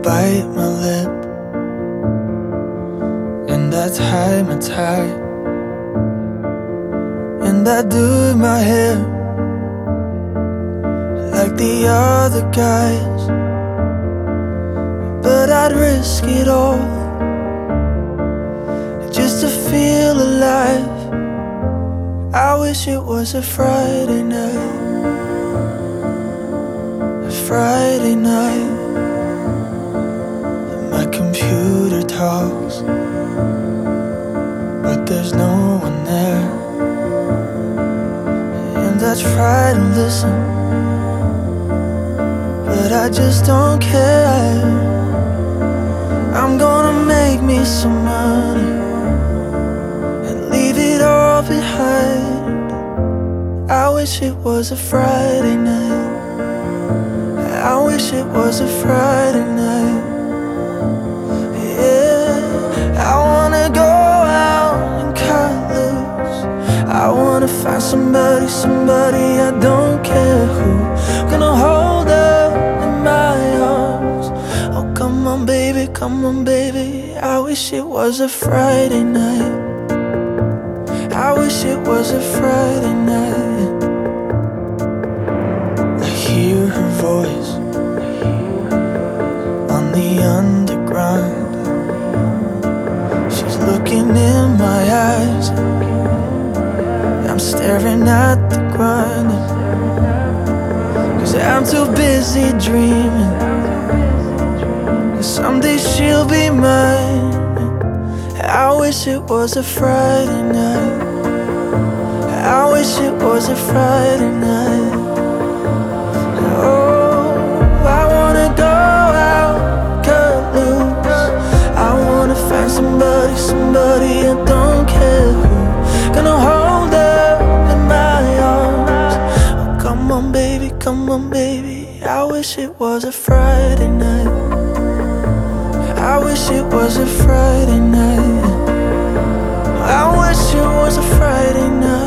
bite my lip and I tie my tie, and I do my hair like the other guys, but I'd risk it all just to feel alive. I wish it was a Friday night, a Friday night. My computer talks, but there's no one there, and I try to listen, but I just don't care. I'm gonna make me some money and leave it all behind. I wish it was a Friday night, I wish it was a Friday night. Yeah, I wanna go out and cut loose. I wanna find somebody I don't care who, gonna hold up in my arms. Oh, come on baby, come on baby. I wish it was a Friday night, I wish it was a Friday night. I hear her voice on the underground. She's looking in my eyes, I'm staring at the ground, 'cause I'm too busy dreaming that someday she'll be mine. I wish it was a Friday night, I wish it was a Friday night. Oh, I wanna go out, cut loose. I wanna find somebody I don't care who, gonna hold up in my arms. Oh, come on baby, come on baby. I wish it was a Friday night, I wish it was a Friday night, I wish it was a Friday night.